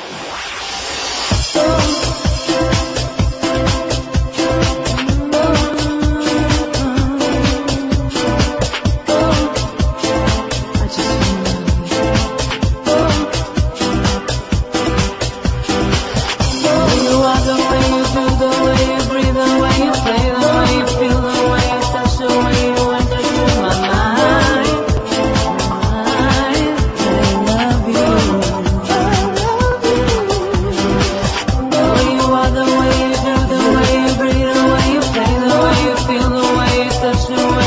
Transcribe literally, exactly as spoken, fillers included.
The way you breathe, the way you play, the way you feel, the way you touch, the way